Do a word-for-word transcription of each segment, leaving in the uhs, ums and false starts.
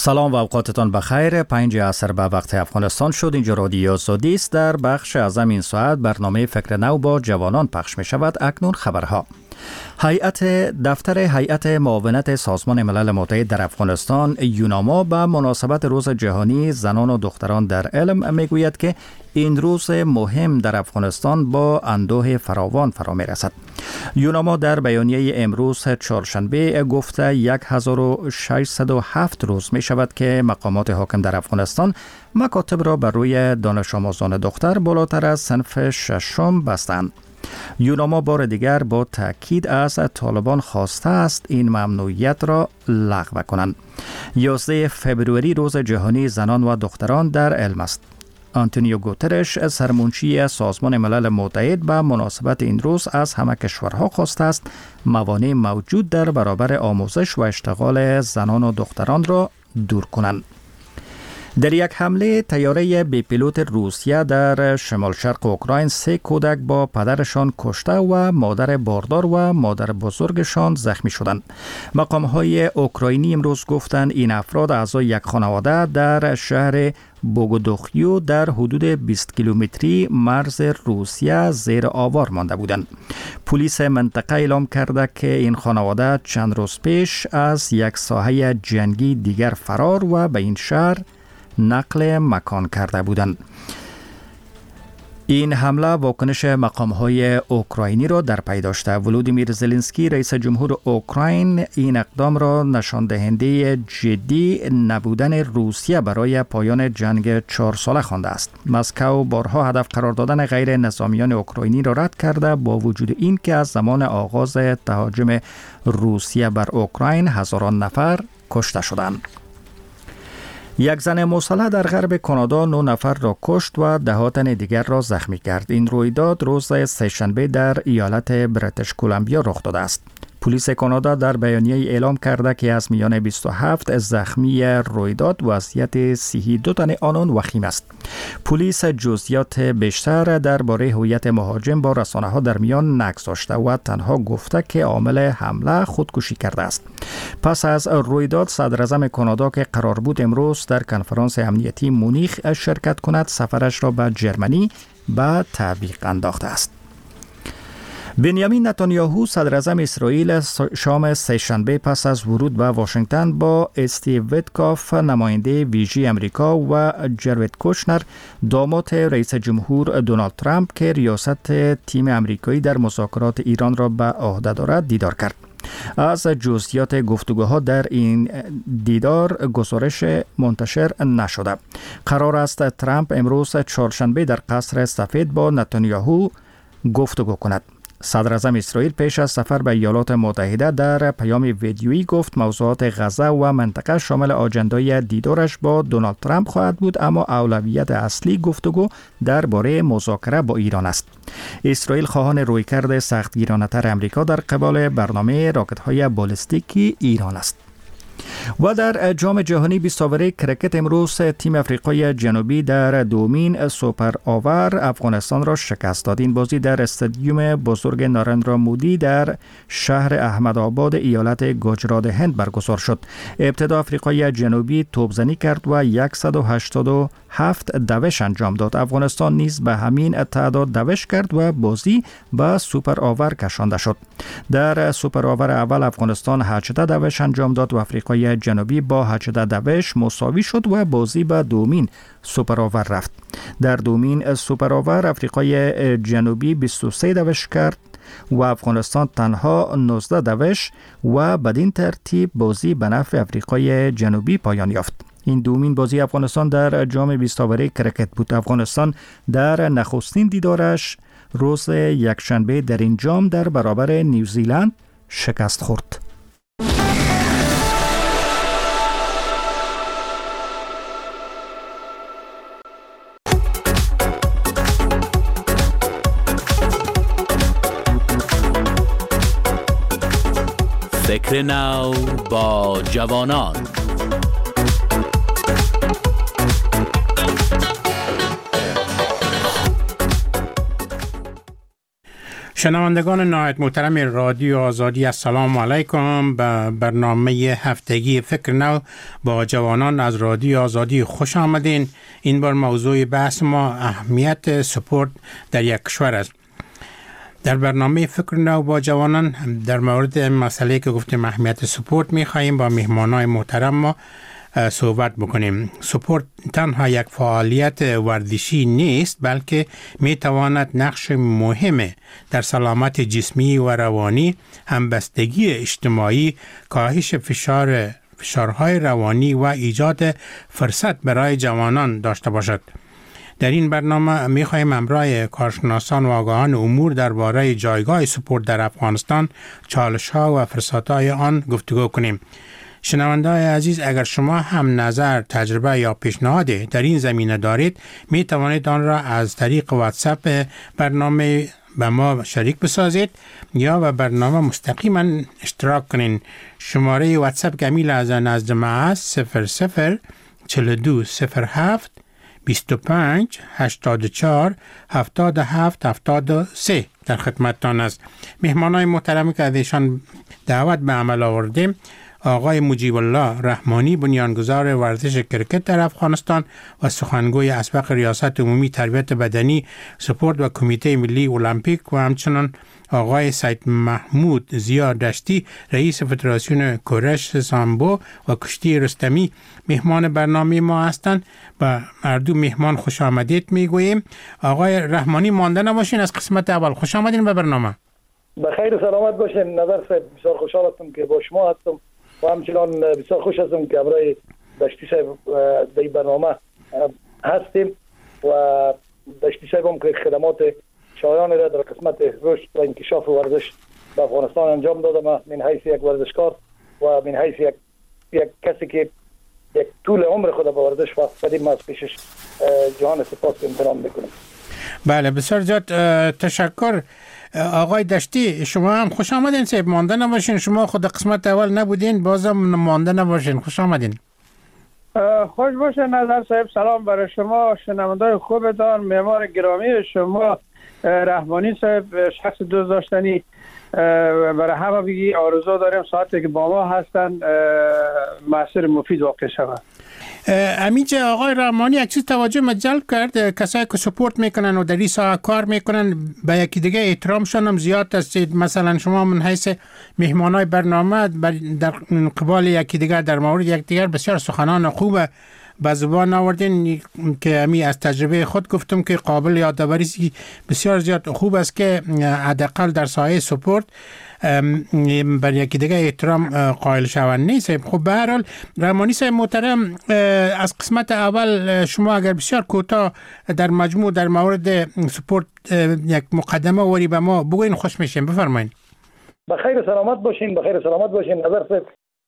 سلام و اوقاتتان بخیر. پنج عصر به وقت افغانستان شد. اینجا رادیو آزادی است. در بخش از این ساعت برنامه فکر نو با جوانان پخش می شود. اکنون خبرها. هیئت دفتر هیئت معاونت سازمان ملل متحد در افغانستان یوناما به مناسبت روز جهانی زنان و دختران در علم می گوید که این روز مهم در افغانستان با اندوه فراوان فرا می رسد. یوناما در بیانیه امروز چهارشنبه گفته یک هزار و ششصد و هفت روز می شود که مقامات حاکم در افغانستان مکاتب را بر روی دانش آموزان دختر بالاتر از صنف ششم بستند. یوناما بار دیگر با تاکید از طالبان خواسته است این ممنوعیت را لغو کنند. یازده فبروری روز جهانی زنان و دختران در علم است. آنتونیو گوترش سرمنشی سازمان ملل متحد به مناسبت این روز از همه کشورها خواسته است موانع موجود در برابر آموزش و اشتغال زنان و دختران را دور کنند. در یک حمله طیاره بی پیلوت روسیه در شمال شرق اوکراین سه کودک با پدرشان کشته و مادر باردار و مادر بزرگشان زخمی شدند. مقام‌های اوکراینی امروز گفتند این افراد اعضای یک خانواده در شهر بوگودوخیو در حدود بیست کیلومتری مرز روسیه زیر آوار مانده بودند. پلیس منطقه اعلام کرده که این خانواده چند روز پیش از یک ساحه جنگی دیگر فرار و به این شهر نقل مکان کرده بودند. این حمله واکنش مقام‌های اوکراینی را در پی داشته. ولودیمیر زلنسکی رئیس جمهور اوکراین این اقدام را نشان دهنده جدی نبودن روسیه برای پایان جنگ چهار ساله خوانده است. مسکو بارها هدف قرار دادن غیر نظامیان اوکراینی را رد کرده با وجود این که از زمان آغاز تهاجم روسیه بر اوکراین هزاران نفر کشته شدند. یک زن مسلح در غرب کانادا نه نفر را کشت و ده تن دیگر را زخمی کرد. این رویداد روز سه‌شنبه در ایالت بریتیش کلمبیا رخ داده است. پلیس کانادا در بیانیه اعلام کرده که از میان بیست و هفت زخمی رویداد وضعیت صحی دو تن آنان وخیم است. پلیس جزئیات بیشتر درباره هویت مهاجم با رسانه‌ها در میان نگذاشته و تنها گفته که عامل حمله خودکشی کرده است. پس از رویداد صدر اعظم کانادا که قرار بود امروز در کنفرانس امنیتی مونیخ شرکت کند سفرش را به جرمنی به تعویق انداخته است. بنیامین نتانیاهو صدر اعظم اسرائیل شام سه‌شنبه پس از ورود به واشنگتن با استیو ویتکاف نماینده ویژه امریکا و جرد کوشنر داماد رئیس جمهور دونالد ترامپ که ریاست تیم امریکایی در مذاکرات ایران را به عهده دارد دیدار کرد. از جزئیات گفتگوها در این دیدار گزارش منتشر نشده. قرار است ترامپ امروز چهارشنبه در قصر سفید با نتانیاهو گفتگو کند. صدر اعظم اسرائیل پیش از سفر به ایالات متحده در پیام ویدیویی گفت موضوعات غزه و منطقه شامل آجندای دیدارش با دونالد ترامپ خواهد بود، اما اولویت اصلی گفتگو درباره مذاکره با ایران است. اسرائیل خواهان رویکرد سختگیرانه‌تر امریکا در قبال برنامه راکت‌های بالستیکی ایران است. و در جام جهانی بیست اوره کرکت امروز تیم افریقای جنوبی در دومین سوپر آور افغانستان را شکست داد. این بازی در استادیوم بزرگ نارندرا مودی در شهر احمدآباد ایالت گوجرات هند برگزار شد. ابتدا افریقای جنوبی توپزنی کرد و صد و هشتاد و هفت دوش انجام داد. افغانستان نیز به همین تعداد دوش کرد و بازی به سوپر آور کشانده شد. در سوپر آور اول افغانستان هجده دوش انجام داد و افریقای جنوبی با هجده دوش مساوی شد و بازی به دومین سوپر آور رفت. در دومین سوپر آور افریقای جنوبی بیست و سه دوش کرد و افغانستان تنها نوزده دوش و بدین ترتیب بازی به نفع افریقای جنوبی پایان یافت. این دومین بازی افغانستان در جام بیست اوره کرکت بود. افغانستان در نخستین دیدارش روز یکشنبه در این جام در برابر نیوزیلند شکست خورد. فکر نو با جوانان. شنوندگان نهایت محترم رادیو آزادی، السلام علیکم. به برنامه هفتگی فکر نو با جوانان از رادیو آزادی خوش آمدین. این بار موضوع بحث ما اهمیت سپورت در یک کشور است. در برنامه فکر نو با جوانان در مورد مسئله که گفتیم اهمیت سپورت می‌خواهیم با مهمانای محترم ما صحبت بکنیم. سپورت تنها یک فعالیت ورزشی نیست، بلکه می تواند نقش مهم در سلامت جسمی و روانی، همبستگی اجتماعی، کاهش فشار فشارهای روانی و ایجاد فرصت برای جوانان داشته باشد. در این برنامه می خواهیم همراه کارشناسان و آگاهان امور درباره جایگاه سپورت در افغانستان، چالش‌ها و فرصت‌های آن گفتگو کنیم. شنونده‌های عزیز، اگر شما هم نظر، تجربه یا پیشنهادی در این زمینه دارید، می توانید آن را از طریق واتساپ برنامه به ما شریک بسازید یا به برنامه مستقیما اشتراک کنین. شماره واتساپ گمیل از نزد ما است صفر صفر چهل و دو صفر هفت بیست و پنج هشتاد و چهار هفتاد و هفت هفتاد و سه در خدمتتان است. مهمانای محترمی که از ایشان دعوت به عمل آوردیم: آقای مجیب الله رحمانی، بنیانگذار ورزش کرکت در افغانستان و سخنگوی اسبق ریاست عمومی تربیت بدنی، سپورت و کمیته ملی المپیک، و همچنان آقای سید محمود زیا دشتی، رئیس فدراسیون کورش سامبو و کشتی رستمی، مهمان برنامه ما هستند. و اردو مهمان خوش آمدید میگوییم. آقای رحمانی مانده نباشین از قسمت اول. خوش آمدین به برنامه. بخیر و سلامت باشین. نظر صاحب، بسیار خوشحال هستم که با شما هستم و همچنان بسیار خوش هستم که برای دشتی صاحب در برنامه هستیم و دشتی صاحب هم که خدمات شایان را در قسمت رشد و انکشاف ورزش به افغانستان انجام دادم، من حیث یک ورزشکار و من حیث یک یک کسی که یک طول عمر خود به ورزش وقت بدیم، از پیشش جهان سپاس امتنان میکنم. بله، بسیار زیاد تشکر. آقای دشتی، شما هم خوش آمدین. صاحب مانده نباشین، شما خود قسمت اول نبودین، بازم مانده نباشین. خوش آمدین. خوش باشه نظر صاحب. سلام برای شما، شنوندای خوبتان، معمار گرامی شما رحمانی صاحب، شخص دوست داشتنی. برای همه بگی آرزو داریم ساعتی که با ما هستن مسیر مفید واقع شود. امیجه آقای رحمانی یک چیز توجه ما جلب کرد، کسایی که سپورت میکنن و در این ساعت کار میکنن به یکی دیگه احترامشان هم زیاد است. مثلا شما من حیث مهمانای برنامه در قبال یکی دیگر در مورد یک دیگر بسیار سخنان خوب به زبان آوردین که امی از تجربه خود گفتم که قابل یادآوری بسیار زیاد خوب است که حداقل در سایه سپورت بر یکی دیگه احترام قائل شوند نیست. خب به هر حال رحمانی صاحب محترم، از قسمت اول شما اگر بسیار کوتاه در مجموع در مورد سپورت یک مقدمه وری به ما بگوین خوش میشیم. بفرمایید. بخیر و سلامت باشین. بخیر و سلامت باشین. نظر صاحب،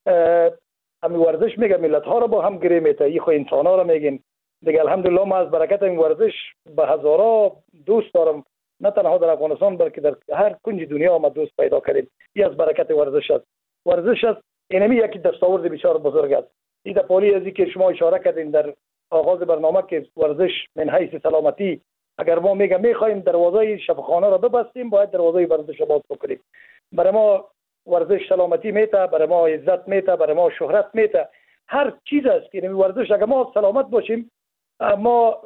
امی ورزش میگه ملت ها رو با هم گره میته، ای خو انسان ها رو میگین دیگه. الحمدلله ما از برکت این ورزش به هزارا دوست دارم، نه تنها در افغانستان بلکه در هر کنج دنیا ما دوست پیدا کردیم. این از برکت ورزش است. ورزش است اینمی یکی دستاورد بسیار بزرگ است. این پولی ازی که شما اشاره کردین در آغاز برنامه که ورزش من حیث سلامتی، اگر ما میگه میخوایم دروازه شفاخانه را ببستیم، باید دروازه ورزش را باز بکنیم. برای ما ورزش سلامتی میته، برای ما عزت میته، برای ما شهرت میته، هر چیز است که این ورزش اگر ما سلامت باشیم، ما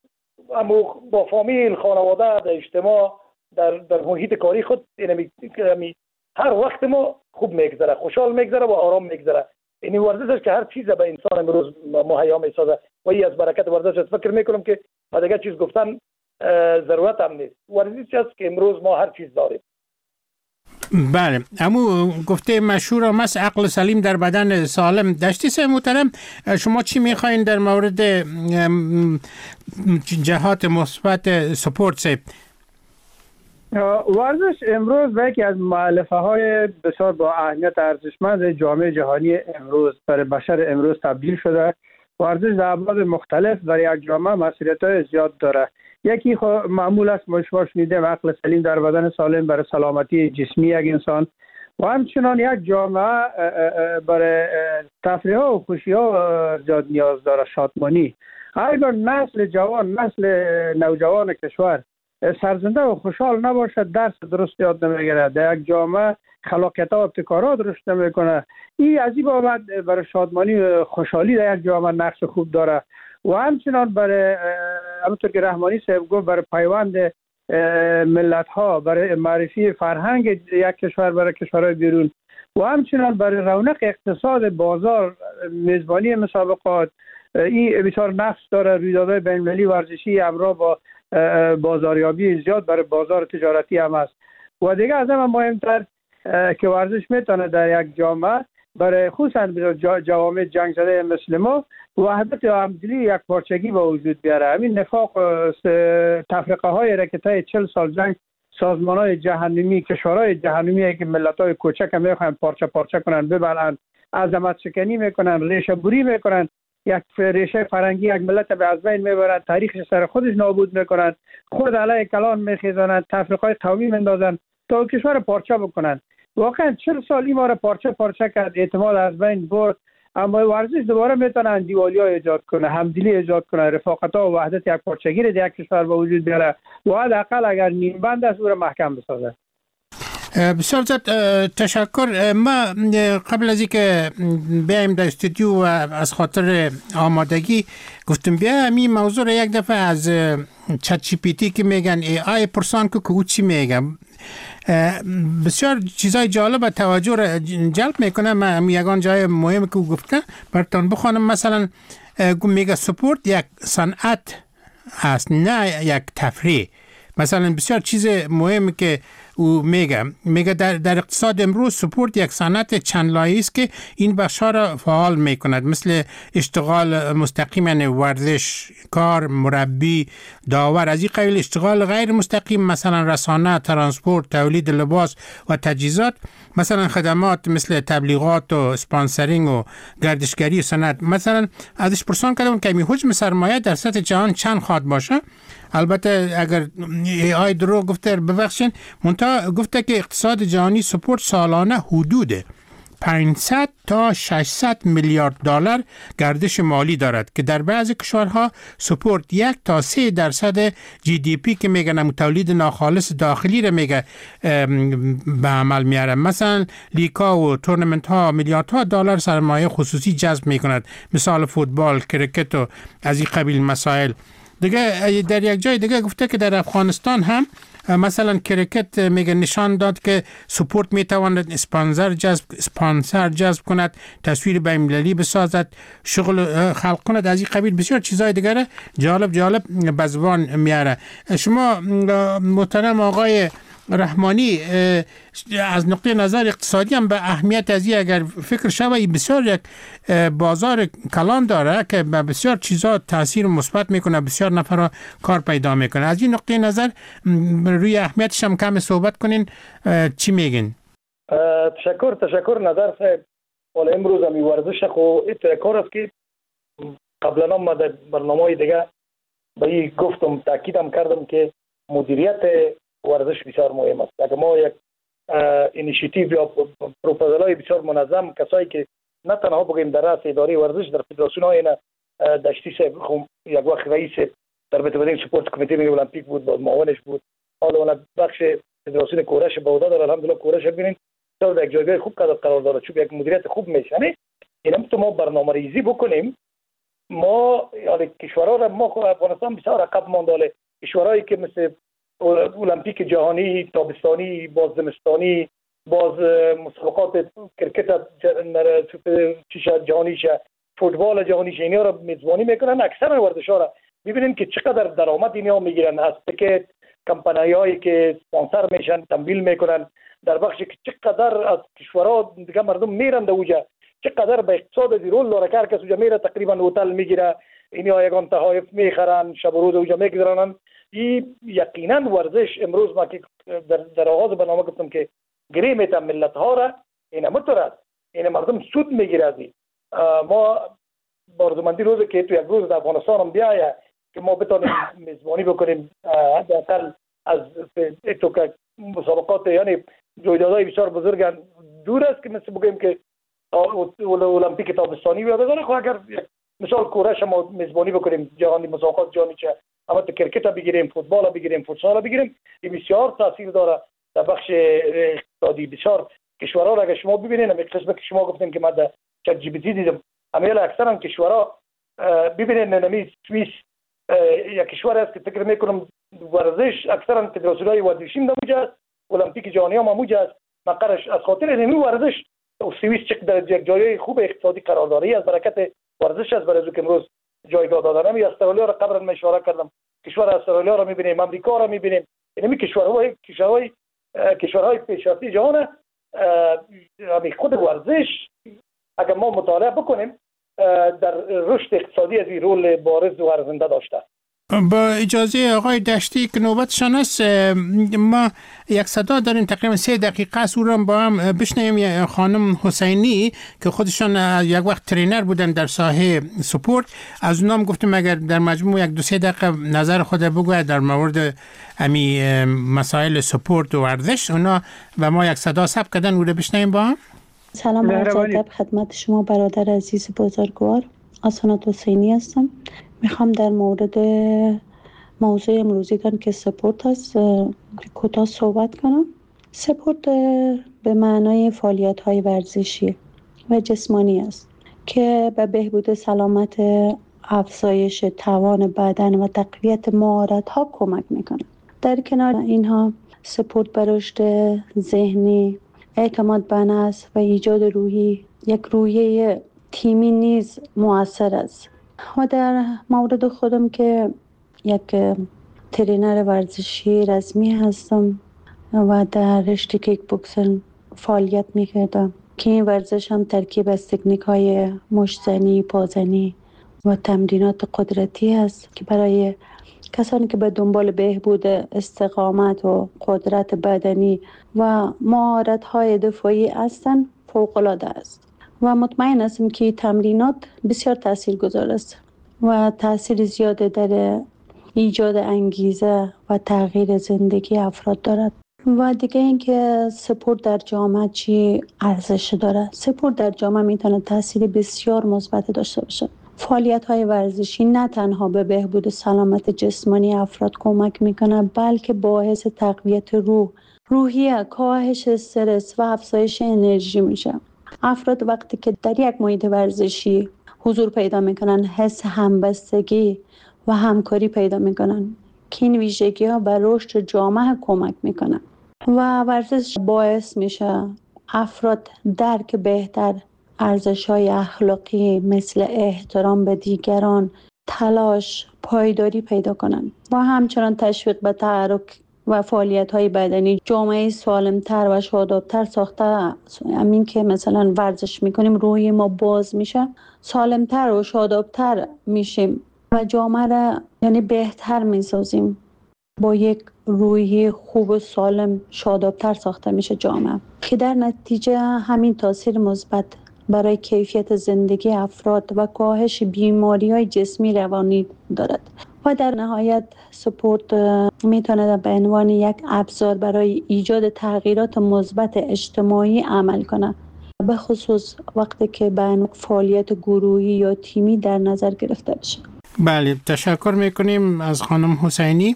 با فامیل، خانواده، در اجتماع، در در محیط کاری خود اینمی هر وقت ما خوب میگذره، خوشحال میگذره و آرام میگذره. این ورزش است که هر چیز به انسان امروز مهیا میسازه و این از برکت ورزش است. فکر میکنم که دیگه چیز گفتن ضرورت هم نیست. ورزش است که امروز ما هر چیز داریم. بله، امو گفته مشهور هم است عقل سلیم در بدن سالم. دشتی صاحب محترم، شما چی میخواین در مورد جهات مثبت سپورت صاحب؟ ورزش امروز یکی از مؤلفه های بسیار با اهمیت ارزشمند جامعه جهانی امروز برای بشر امروز تبدیل شده. ورزش در ابعاد مختلف در یک جامعه مسئولیت‌های زیاد داره. یکی معمول است ما شما شنیدیم عقل سلیم در بدن سالم برای سلامتی جسمی یک انسان، و همچنان یک جامعه برای تفریح ها و خوشی ها زیاد نیاز داره، شادمانی. اگر نسل جوان، نسل نوجوان کشور سرزنده و خوشحال نباشه درس درست یاد نمیگیره، در یک جامعه خلاقیت و ابتکارات رشد نمیکنه. این از این بابت برای شادمانی و خوشحالی در یک جامعه نقش خوب داره و همچنان برای همونطور که رحمانی صاحب گفت برای پیوند ملت ها، برای معرفی فرهنگ یک کشور برای کشورهای بیرون و همچنان برای رونق اقتصاد بازار، میزبانی مسابقات این بسیار نقش داره. رویدادهای بین المللی ورزشی همراه با بازاریابی زیاد برای بازار تجارتی هم است. و دیگه از همه مهمتر که ورزش میتونه در یک جامعه برای خصوصا جوامع جنگ زده مثل ما وحدت و همدلی یک پارچگی به وجود بیاره. همین نفاق تفرقه های را که طی چهل سال جنگ سازمان های جهنمی، کشورهای جهنمی که ملت های کوچک میخوان پارچه پارچه کنن، ببلن، عظمت شکنی میکنن، ریشه بری میکنن، یک ریشه فرنگی یک ملت به از بین میبرن، تاریخش سر خودش نابود میکنن، خود علیه کلان میخیزانن، تفرقه های قومی مندازن تا کشور پارچه بکنن. واقعا چهل سال این ما را پارچه پارچه کرد، اعتماد از بین برد. اما ورزش دوباره میتونه اندیوالی ها ایجاد کنه، همدلی ایجاد کنه، رفاقت ها و وحدت یک پارچگی را در یک کشور به وجود بیاره و حداقل اگر نیم بند است او را محکم بسازه. بسیار زیاد تشکر. ما قبل از اینکه بیایم در استودیو و از خاطر آمادگی گفتم بیا همین موضوع را یک دفعه از چت جی پی تی که میگن ای آی پرسان که او چی میگم، بسیار چیزای جالب توجه را جلب میکنه. من یگان جای مهم که گفته براتون بخوانم. مثلا میگه سپورت یک صنعت هست نه یک تفریح. مثلا بسیار چیز مهم که او میگه میگه در, در اقتصاد امروز سپورت یک صنعت چند لایه‌ای است که این بخش‌ها را فعال میکند، مثل اشتغال مستقیم یعنی ورزش، کار، مربی، داور. از این قبیل اشتغال غیر مستقیم مثلا رسانه، ترانسپورت، تولید لباس و تجهیزات، مثلا خدمات مثل تبلیغات و اسپانسرینگ و گردشگری و صنعت. مثلا ازش پرسان کردم که می حجم سرمایه در سطح جهان چند خواهد باشه. البته اگر ای آی درو گفته ببخشین، منتها گفته که اقتصاد جهانی سپورت سالانه حدود پانصد تا ششصد میلیارد دلار گردش مالی دارد که در بعضی کشورها سپورت یک تا سه درصد جی دی پی که میگن تولید ناخالص داخلی را میگه به عمل میاره. مثلا لیگ‌ها و تورنمنت ها میلیاردها دلار سرمایه خصوصی جذب میکند، مثال فوتبال، کرکت و از این قبیل مسائل. دیگه در یک جای دیگه گفته که در افغانستان هم مثلا کرکت میگه نشان داد که سپورت میتواند اسپانسر جذب اسپانسر جذب کند، تصویر بین‌المللی بسازد، شغل خلق کند. از این قبیل بسیار چیزای دیگه جالب جالب به زبان میاره. شما محترم آقای رحمانی از نقطه نظر اقتصادی هم به اهمیت از این اگر فکر شوی بسیار یک بازار کلان داره که به بسیار چیزا تاثیر مثبت میکنه، بسیار نفر کار پیدا میکنه. از این نقطه نظر روی اهمیتش هم کم صحبت کنین، چی میگین؟ تشکر تشکر نظر صاحب. ولی امروز هم ورزش خو این کار است که قبلا ما در برنامه دیگه به این گفتم، تاکیدم کردم که مدیریت ورزش بسیار مهم است. اگر ما یک اینیشیتیو یا پروپوزال های بسیار منظم، کسایی که نه تنها بگیم در رأس اداره ورزش در فدراسیون های نه دشتی صاحب یک وقت رئیس در بتوانیم سپورت کمیته ملی المپیک بود، بعد معاونش بود، حالا اون بخش فدراسیون کورش به عهده داره. الحمدلله کورش ببینید در یک جایگاه خوب قرار داره، چون یک مدیریت خوب میشنه. اینم تو ما برنامه ریزی بکنیم. ما یعنی کشورها را ما افغانستان بسیار عقب مانده. کشورهایی که مثل المپیک جهانی، تابستانی، باز زمستانی، باز مسابقات کرکت جهانی شه، فوتبال جهانی شه، اینا را میزبانی میکنن. اکثر ورزش‌ها را ببینید که چقدر درآمد اینا میگیرن از تیکت، کمپانیایی که اسپانسر میشن، تمویل میکنن. در بخشی که چقدر از کشورها دیگه مردم میرن دوجا، چقدر به اقتصاد رول داره کار که سوجا میره، تقریبا هتل میگیره، اینا یگان تحایف میخرن، شب و روز اوجا میگذرونن. این یقینا ورزش امروز ما که در, در آغاز برنامه گفتم که گری میتن ملت ها را، این مطرد این مردم سود میگیره. از ما بارزمندی روزه که تو یک روز در افغانستان هم بیایه که ما بتونیم میزبانی بکنیم حداقل از تو که مسابقات یعنی رویدادهای بسیار بزرگ دور است که مثل بگیم که المپیک تابستانی بیاد داره. خب اگر مثال کورش ما میزبانی بکنیم، جهانی مسابقات جهانی چه اما کرکت بگیریم، فوتبال بگیریم، فوتسال بگیریم، این بسیار تاثیر داره در بخش اقتصادی. بسیار کشورها را اگر شما ببینید، همین قسمت که شما گفتین که من در چت جی پی تی دیدم، همین اکثرا کشورها ببینید نمی سوئیس یک کشور است که فکر میکنم ورزش اکثرا فدراسیون‌های ورزشی موجود، المپیک جهانی هم موجود است. مقرش از خاطر نمی ورزش سوئیس چک در یک جای خوب اقتصادی قرار داره. از برکت ورزش است برای که امروز جایگاه دادن. همین استرالیا را قبلا من اشاره کردم، کشور استرالیا را می‌بینیم، آمریکا را می‌بینیم، یعنی کشورهای کشورهای کشورهای پیشرفته جهان. همین خود ورزش اگر ما مطالعه بکنیم در رشد اقتصادی از این رول بارز و ارزنده داشته. با اجازه آقای دشتی که نوبتشان است، ما یک صدا داریم تقریبا سه دقیقه است، او را با هم بشنویم. خانم حسینی که خودشان یک وقت ترینر بودن در ساحه سپورت، از اونام گفتم اگر در مجموع یک دو سه دقیقه نظر خود بگوید در مورد امی مسائل سپورت و ورزش اونا و ما یک صدا ثبت کردن، او را بشنویم با هم. سلام عرض ادب خدمت شما برادر عزیز بزرگوار. آسانات حسینی هستم. میخوام در مورد موضوع امروزیتان که سپورت است کوتاه صحبت کنم. سپورت به معنای فعالیت‌های ورزشی و جسمانی است که به بهبود سلامت، افزایش توان بدن و تقویت مهارت‌ها کمک میکنه. در کنار اینها سپورت به رشد ذهنی، اعتماد به نفس و ایجاد روحی یک روحیه تیمی نیز مؤثر است. و در مورد خودم که یک ترینر ورزشی رسمی هستم و در رشته کیک بوکسینگ فعالیت میکردم که این ورزش هم ترکیب از تکنیک های مشتزنی، پازنی و تمرینات قدرتی است که برای کسانی که به دنبال بهبود استقامت و قدرت بدنی و مهارت های دفاعی هستند فوق العاده است. و مطمئن هستم که تمرینات بسیار تاثیرگذار است و تاثیر زیاده در ایجاد انگیزه و تغییر زندگی افراد دارد. و دیگه اینکه سپورت در جامعه چی ارزش داره. سپورت در جامعه میتونه تاثیر بسیار مثبت داشته باشه. فعالیت‌های ورزشی نه تنها به بهبود سلامت جسمانی افراد کمک میکنه، بلکه باعث تقویت روح، روحیه، کاهش استرس و افزایش انرژی میشه. افراد وقتی که در یک محیط ورزشی حضور پیدا میکنن، حس همبستگی و همکاری پیدا میکنن که این ویژگی ها به رشد جامعه کمک میکنن. و ورزش باعث میشه افراد درک بهتر ارزش‌های اخلاقی مثل احترام به دیگران، تلاش، پایداری پیدا کنن و همچنان تشویق به تحرک و فعالیت‌های بدنی. جامعه سالم‌تر و شاداب‌تر ساخته. همین که مثلا ورزش میکنیم روحی ما باز میشه، سالم‌تر و شاداب‌تر میشیم و جامعه را یعنی بهتر میسازیم. با یک روحی خوب و سالم شاداب‌تر ساخته میشه جامعه که در نتیجه همین تاثیر مثبت برای کیفیت زندگی افراد و کاهش بیماری‌های جسمی روانی دارد. و در نهایت سپورت میتونه به عنوان یک ابزار برای ایجاد تغییرات مثبت اجتماعی عمل کنه، به خصوص وقتی که به فعالیت گروهی یا تیمی در نظر گرفته بشه. بله، تشکر میکنیم از خانم حسینی.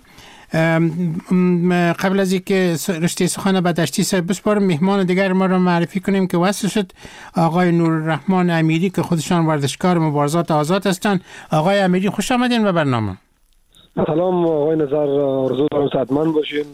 قبل از اینکه رشته سخن به دشتی صاحب بسپارم، مهمان دیگر ما رو معرفی کنیم که وصل شد، آقای نورالرحمن امیری که خودشان ورزشکار مبارزات آزاد هستند. آقای امیری خوش آمدین به برنامه. سلام آقای نظر، آرزو دارم صحتمند باشین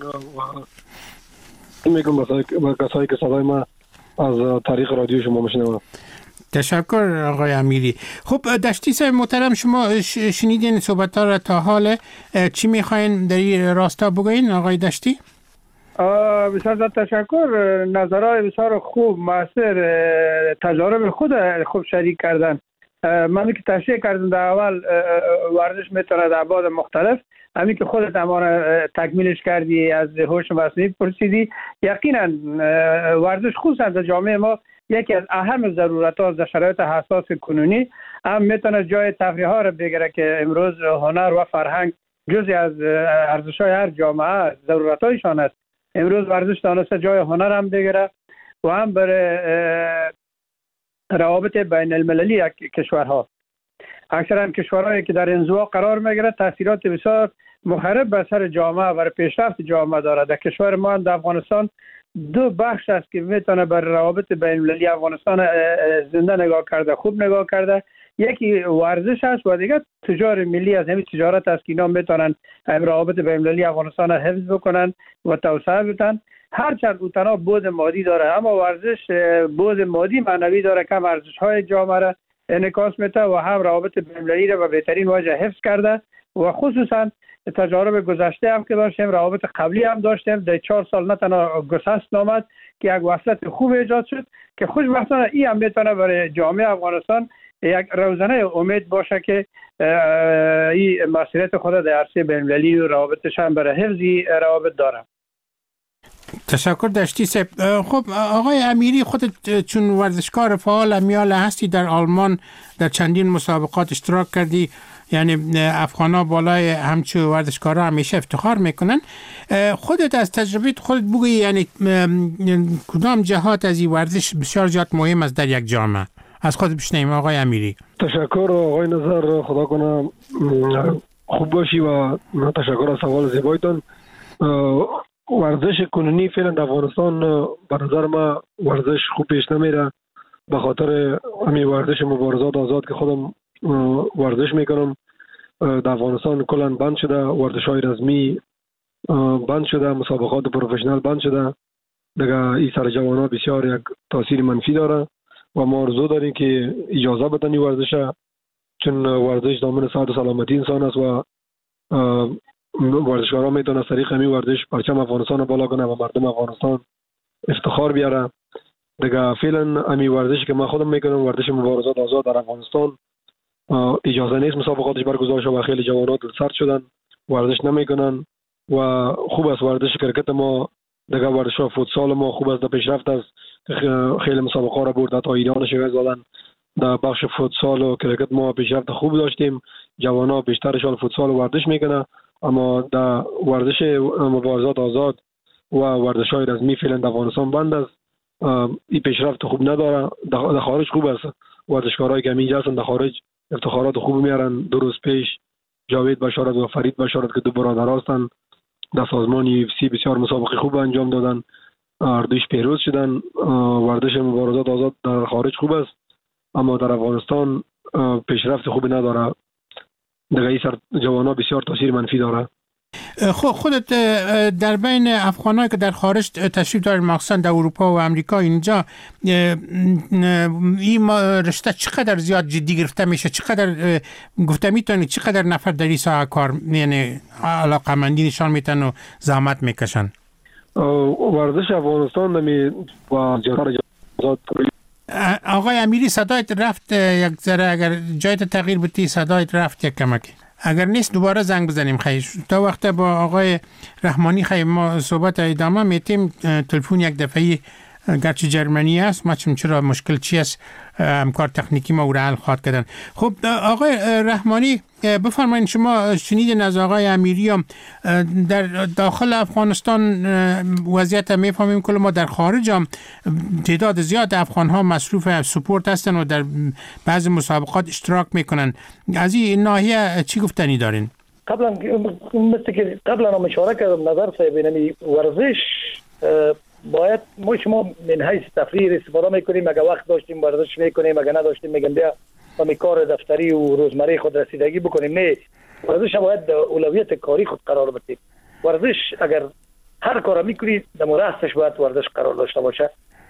و میگم به کسایی که صدای ما از طریق رادیو شما میشنوند. تشکر آقای امیری. خب دشتی صاحب محترم، شما شنیدین صحبت‌ها را تا حال، چی میخواین در این راستا بگوین آقای دشتی؟ بسیار تشکر. نظرهای بسیار خوب، مؤثر، تجارب خود خوب شریک کردن. من که تشریح کردم در اول ورزش میتونه در ابعاد مختلف، همین که خودت اما تکمیلش کردی، از هوش مصنوعی پرسیدی. یقینا ورزش خصوصا در جامعه ما یکی از اهم ضرورت‌ها در شرایط حساس کنونی هم میتونه جای تفریح ها رو بگیره که امروز هنر و فرهنگ جزئی از ارزش‌های هر جامعه ضرورت‌هایشان است. امروز ورزش دانسته جای هنر هم بگیره و هم برای روابط بین المللی کشورها. اکثرا کشورهایی که در انزوا قرار میگیره تاثیرات بسیار مخرب بر سر جامعه و پیشرفت جامعه دارد. در کشور ما در افغانستان دو بخش است که میتونه بر روابط بین المللی افغانستان زنده نگاه کرده، خوب نگاه کرده. یکی ورزش است و دیگر تجار ملی از همین تجارت است که اینا میتونن روابط بین المللی افغانستان حفظ بکنن و توسعه بدن. هرچند او تنها بود مادی داره، اما ورزش بود مادی معنوی داره که ارزش های جامعه را انعکاس میده و هم روابط بین المللی را به بهترین وجه حفظ کرده و خصوصا تجارب گذشته هم که داشتیم، روابط قبلی هم داشتیم. در چهار سال نه تنها گسست نامد که یک وصلت خوب ایجاد شد که خوشبختانه این هم میتونه برای جامعه افغانستان یک روزنه امید باشه که این مسئولیت خود در عرصه بین المللی و روابطش هم برای حفظی روابط داره. تشکر داشتی سب. خب آقای امیری، خودت چون ورزشکار فعال امیال هستی، در آلمان در چندین مسابقات اشتراک کردی، یعنی افغانا بالای همچو ورزشکارا همیشه افتخار میکنن. خودت از تجربه خودت بگوی، یعنی کدام جهات از این ورزش بسیار جهات مهم است در یک جامعه؟ از خود بشنویم آقای امیری. تشکر آقای نظر، خدا کنه خوب باشی و تشکر از سوال زیبایتون. ورزش کنونی فعلا در افغانستان به نظر ما ورزش خوب پیش نمیره، به خاطر همین ورزش مبارزات آزاد که خودم ورزش میکنم. در افغانستان کلا بند شده، ورزش های رسمی بند شده، مسابقات پروفشنال بند شده. دیگه این سر جوانان بسیار یک تاثیر منفی داره و ما آرزو داریم که اجازه بدن این ورزش، چون ورزش ضامن صحت و سلامتی انسان است و ورزشکارا میتونه از طریق همین ورزش پرچم افغانستان بالا کنه و مردم افغانستان افتخار بیاره. دیگه فعلا همین ورزشی که من خودم میکنم، ورزش مبارزات آزاد در افغانستان، اجازه نیست مسابقاتش برگزار شه و خیلی جوانات سرد شدن، ورزش نمیکنن و خوب است ورزش کرکت ما، دیگه ورزش فوتسال ما خوب است، در پیشرفت است. خیلی مسابقات را برد، تا ایران شگرد زدن. در بخش فوتسال و کرکت ما پیشرفت خوب داشتیم، جوانا بیشترشان فوتسال و ورزش میکنه، اما در ورزش مبارزات آزاد و ورزش های رسمی فعلا در افغانستان بند است. این پیشرفت خوب نداره. در خارج خوب است، ورزشکارایی که اینجا هستن در خارج افتخارات خوب میارن. دو روز پیش جاوید بشارت و فرید بشارت که دو برادر هستن در سازمان یو اف سی بسیار مسابقه خوب انجام دادن، هر دویش پیروز شدن. ورزش مبارزات آزاد در خارج خوب است، اما در افغانستان پیشرفت خوب نداره. دیگه این سر جوانا بسیار تاثیر منفی داره. خب خودت در بین افغانایی که در خارج تشریف دارید، مخصوصا در اروپا و امریکا، اینجا این رشته چقدر زیاد جدی گرفته میشه؟ چقدر گفته میتونید چقدر نفر در این ساحه کار، یعنی علاقه‌مندی نشان میتن و زحمت میکشن؟ ورزش افغانستان نمی با زیادتر آزاد. آقای امیری صدایت رفت یک ذره، اگر جایت تغییر بدی صدایت رفت یک کمکی. اگر نیست دوباره زنگ بزنیم. خیلی تا وقت با آقای رحمانی خیلی ما صحبت ادامه میتیم. تلفن یک دفعی گرچه جرمنی است، ما چون چرا مشکل چی است همکار تکنیکی ما او را حل خواهد کردن. خب آقای رحمانی بفرمایید، شما شنیدین از آقای امیری هم در داخل افغانستان وضعیت میفهمیم، کل ما در خارج هم تعداد زیاد افغان ها مصروف سپورت هستن و در بعض مسابقات اشتراک میکنن. از این ناحیه چی گفتنی دارین؟ قبلا مثل که قبلا هم اشاره کردم نظر صاحب، اینمی ورزش باید ما شما من حیث تفریح استفاده میکنیم، اگه وقت داشتیم ورزش میکنیم، اگه نداشتیم میگم بیا با کار دفتری و روزمره خود رسیدگی بکنیم. نه، ورزش باید در اولویت کاری خود قرار بدیم. ورزش اگر هر کار میکنید در راستش باید ورزش قرار داشته باشه.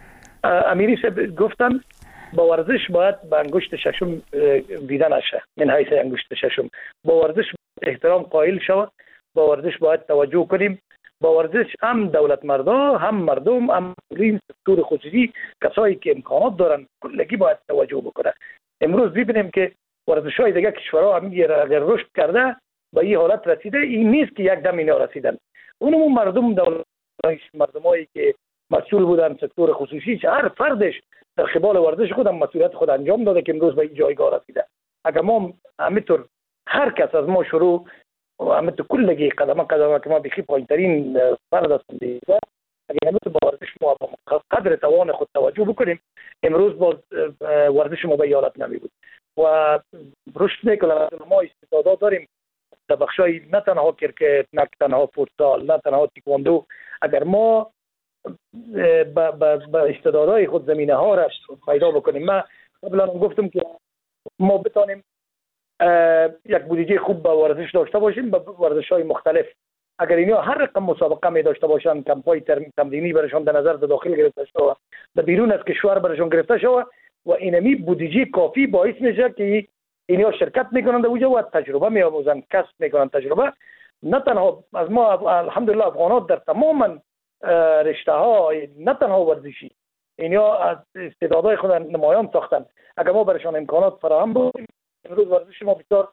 امیری صاحب گفتن با ورزش باید به انگشت ششم دیده نشه. من حیث انگشت ششم با ورزش احترام قائل شود، با ورزش باید توجه کنیم. با ورزش هم دولت مردا، هم مردم، هم این سکتور خصوصی، کسایی که امکانات دارن کلگی باید توجه بکنه. امروز ببینیم که ورزش‌های دیگه کشورها هم اگر رشد کرده به این حالت رسیده، این نیست که یک دم اینا رسیدن. اونم مردم دولت مردمایی که مسئول بودن سکتور خصوصی، هر فردش در قبال ورزش خودم مسئولیت خود انجام داده که امروز به این جایگاه رسیده. اگر ما همینطور هر کس از ما شروع و همینطور کلگی قدم قدم که ما بخی پایین‌ترین فرد هستیم دیگه، اگر همینطور با ورزش ما قدر توان خود توجه بکنیم، امروز باز ورزش ما به یالت نمی بود و رشد میکنه. ما استعداد داریم در بخشای نه تنها کرکت، نه تنها فوتسال، نه تنها تیکواندو. اگر ما با استعدادهای خود زمینه ها را پیدا بکنیم، من قبلا گفتم که ما بتانیم یک بودجه خوب با ورزش داشته باشیم، با ورزش های مختلف. اگر اینا هر رقم مسابقه می داشته باشن، کمپای تمرینی برشان در نظر داخل گرفته شود، در بیرون از کشور برشان گرفته شود و اینمی بودجه کافی باعث میشه که اینا شرکت میکنند اونجا و تجربه میآموزند، کسب میکنند تجربه. نه تنها از ما الحمدلله افغانات در تمام رشته ها، نه تنها ورزشی، اینا از استعدادهای خود نمایان ساختن. اگر ما برشان امکانات فراهم بکنیم، امروز ورزش ما بسیار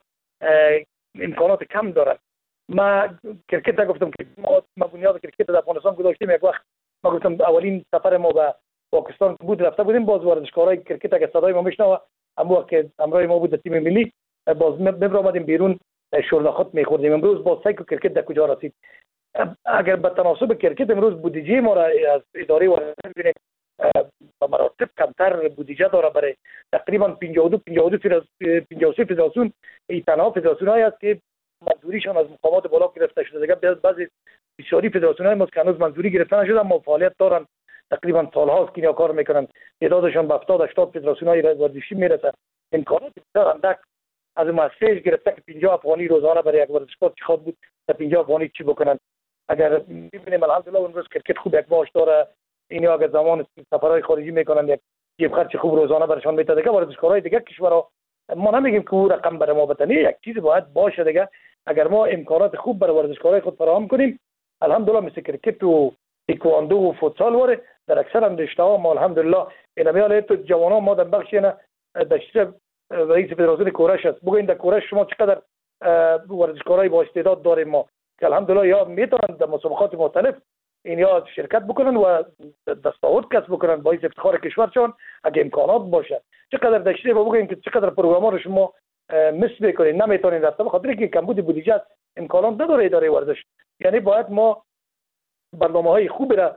امکانات کم دارد. ما کرکت گفتم که ما, ما بنیاد کرکت در افغانستان گذاشتیم. یک وقت ما گفتم اولین سفر ما به پاکستان بود، رفته بودیم، باز ورزشکارای کرکت اگه صدای ما میشنوه، اما وقت که همراه ما بود در تیم ملی، باز میبرامدیم بیرون شورناخت میخوردیم. امروز باز سایکو کرکت در کجا رسید؟ اگر به تناسب کرکت امروز بودجه ما را از اداره ورزش ببینیم به مراتب کمتر بودجه داره. برای تقریبا پنجاه و دو پنجاه و سه فدراسیون، این تنها فدراسیون هایی است که منظوریشان از مقامات بالا گرفته شده. دیگه بعضی بسیاری فدراسیون های ما که هنوز منظوری گرفته نشده اما فعالیت دارن، تقریبا سالهاست که اینا کار میکنن. تعدادشان به هفتاد هشتاد فدراسیون های ورزشی میرسه. امکانات بسیار اندک از مؤسسه گرفته که پنجاه افغانی روزانه برای یک ورزشکار چی خواهد بود، تا پنجاه افغانی چی بکنن. اگر ببینیم الحمدلله امروز کرکت خوب یک باش داره، اینا اگر زمان سفرهای خارجی میکنن یک جیب خرج خوب روزانه برشان میده. دیگه ورزشکارهای دیگه کشورها ما نمیگیم که اون رقم برای ما بتنی، یک چیز باید باشه دیگه. اگر ما امکانات خوب برای ورزشکارای خود فراهم کنیم، الحمدلله مثل کرکت و تیکواندو و فوتسال واره در اکثر رشته‌ها ما الحمدلله اینا میاله تو جوانان ما در بخش اینا داشته رئیس فدراسیون کورش است. بگوین در کورش شما چقدر ورزشکارای با استعداد داریم ما که الحمدلله یا میتونن در مسابقات مختلف اینا شرکت بکنن و دستاورد کسب بکنن، باعث افتخار کشورشون اگه امکانات باشه. چقدر داشته بگوین که چقدر پروگرام رو شما مس میکنین نمیتونین رفته، به خاطر اینکه کمبود بودجه امکانات نداره اداره ورزش. یعنی باید ما برنامه‌های خوبی را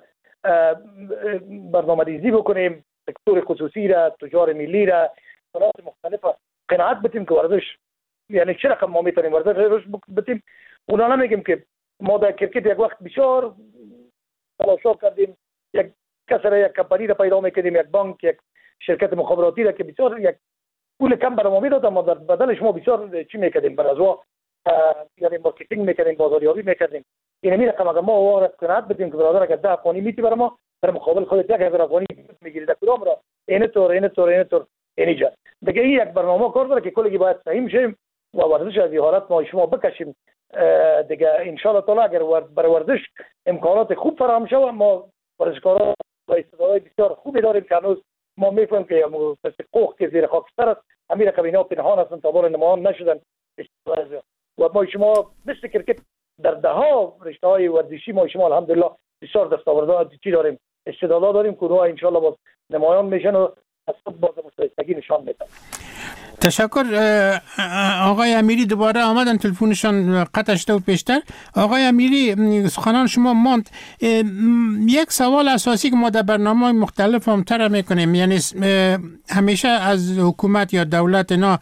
برنامه‌ریزی بکنیم، سکتور خصوصی را، تجار ملی را، صنایع مختلف قناعت بدیم که ورزش یعنی چه رقم ما میتونیم ورزش رشد بدیم. اونا نمیگیم که ما در کرکت یک وقت بسیار تلاشا کردیم، یک کسر یک کمپانی را پیدا میکردیم، یک بانک، یک شرکت مخابراتی را که بسیار یک پول کم برای ما میداد، اما در بدلش ما بسیار چی میکردیم برای ازوا یعنی مارکتینگ میکردیم، بازاریابی میکردیم. این می رقم اگر ما وارد قناعت بدیم که برادر اگر ده افغانی میتی برای ما در مقابل خودت یک هزار افغانی میگیری در کدام را این طور این طور این طور اینجا دیگه این یک برنامه کار داره که کلی باید صحیح میشیم و ورزش از این حالت ما شما بکشیم دیگه ان شاء الله تعالی. اگر برای ورزش امکانات خوب فراهم شود، ما ورزشکارا با استعدادهای بسیار خوبی داریم که هنوز ما میفهمیم که مثل قوق که زیر خاکستر است، همین رقم اینا پنهان هستن تا بار نمایان نشدن. و ما شما مثل کرکت در ده ها رشته های ورزشی ما شما الحمدلله بسیار دستاوردات چی داریم، استعدادات داریم که اونها ان شاء الله باز نمایان میشن و از خود باز مستعدی نشان میدن. تشکر. آقای امیری دوباره آمدن، تلفنشان قطع شده و پیشتر. آقای امیری سخنان شما ماند. یک سوال اساسی که ما در برنامه‌های مختلف هم طرح میکنیم، یعنی همیشه از حکومت یا دولت اینا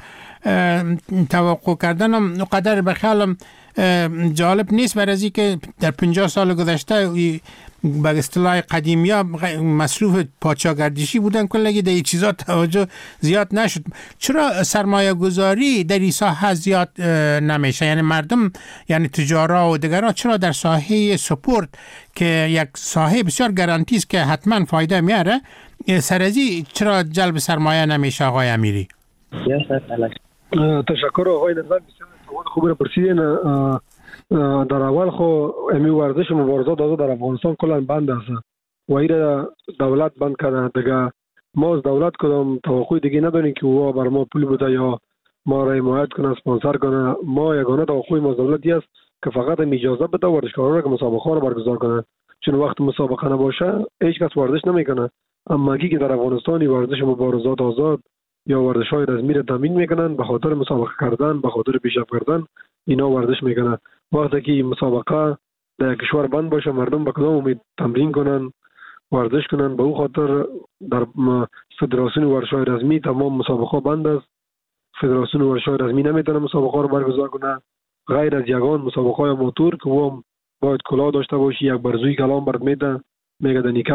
توقع کردن هم قدر به خیالم جالب نیست، برای از اینکه در پنجاه سال گذشته به اصطلاح قدیمی ها مصروف پادشاهگردشی بودن، کلگی در این چیزا توجه زیاد نشد. چرا سرمایه گذاری در این ساحه زیاد نمیشه؟ یعنی مردم، یعنی تجارا و دیگران چرا در ساحه سپورت که یک ساحه بسیار گارانتی است که حتما فایده میاره، سرازی چرا جلب سرمایه نمیشه؟ آقای امیری. تشکر آقای نظر، بسیار سوال خوبی رو پرسیدین. در اول خو امی ورزش مبارزات آزاد در افغانستان کلا بند است و ایره دولت بند کرده. دیگه ما از دولت کدام توقع دیگه نداریم که او بر ما پول بده یا ما را حمایت کنه، اسپانسر کنه. ما یگانه توقع ما از دولتی است که فقط اجازه بده ورزشکارا را که مسابقه را برگزار کنه، چون وقت مسابقه نباشه هیچ کس ورزش نمیکنه. اما اگه که در افغانستان ورزش مبارزات آزاد یا ورزش‌های رسمی را تامین میکنن، به خاطر مسابقه کردن، به خاطر پیشرفت کردن اینا ورزش میکنن. وقتی که مسابقه در کشور بند باشه، مردم به کدام امید تمرین کنن، ورزش کنن؟ به او خاطر در فدراسیون ورزش‌های رسمی تمام مسابقه بند است. فدراسیون ورزش‌های رسمی نمیتونه مسابقه رو برگزار کنه غیر از یگان مسابقه های موتور که هم باید کلاه داشته باشی یک برزوی کلام برات میده میگه دنیکا